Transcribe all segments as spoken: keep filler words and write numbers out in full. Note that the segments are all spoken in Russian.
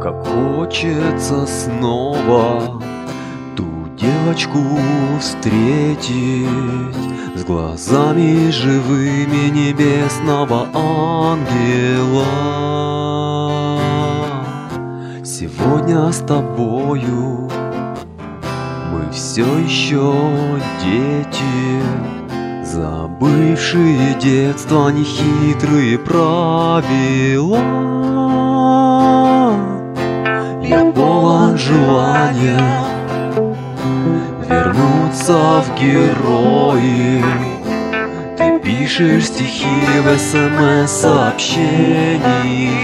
Как хочется снова ту девочку встретить с глазами живыми небесного ангела. Сегодня с тобою мы все еще дети, забывшие детство нехитрые правила. Я полон желания вернуться в герои. Ты пишешь стихи в смс-сообщения,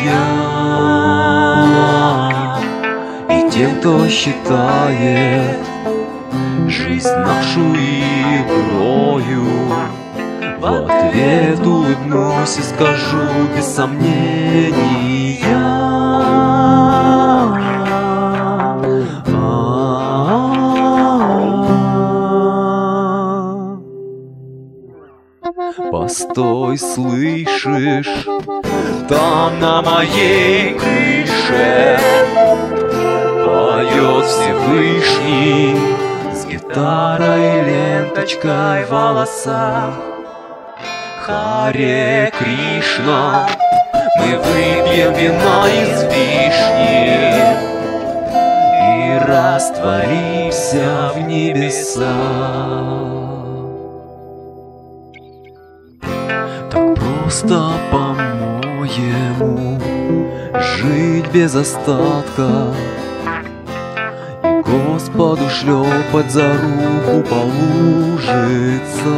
и тем, кто считает жизнь нашу игрою, в ответ улыбнусь и скажу без сомнения: постой, слышишь, там на моей крыше поет Всевышний с гитарой, ленточкой в волосах. Харе Кришна, мы выпьем вина из вишни и растворимся в небесах. Так просто, по-моему, жить без остатка и Господу шлепать за руку по лужице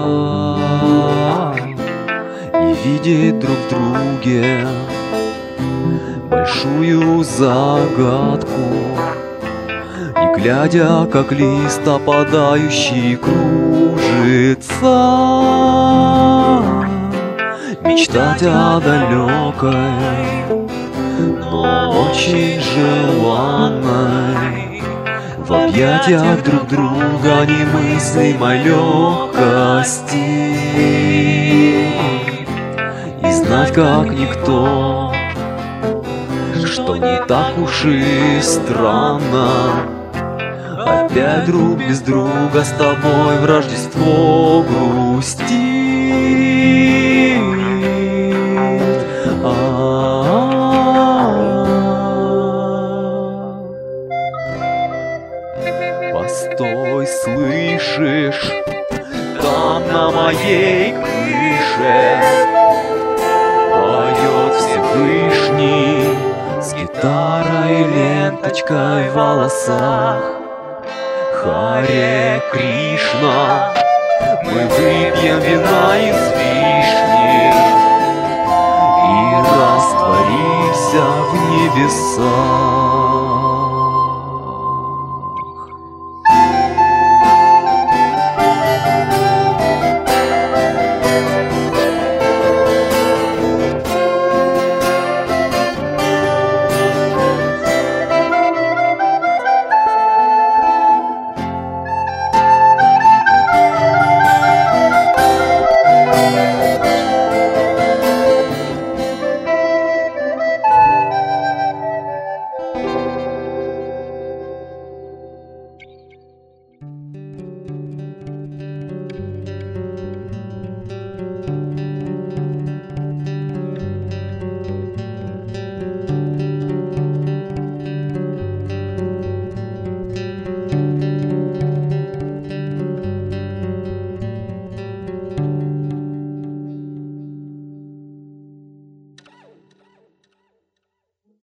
и видеть друг в друге большую загадку, и глядя, как лист опадающий кружится, мечтать о далекой, но очень желанной, в объятиях друг друга немыслимой легкости, и знать как никто, что не так уж и странно опять друг без друга с тобой в Рождество грустить. Постой, слышишь, там на моей крыше поет Всевышний с гитарой, ленточкой в волосах. Харе Кришна, мы выпьем вина из вишни и растворимся в небесах.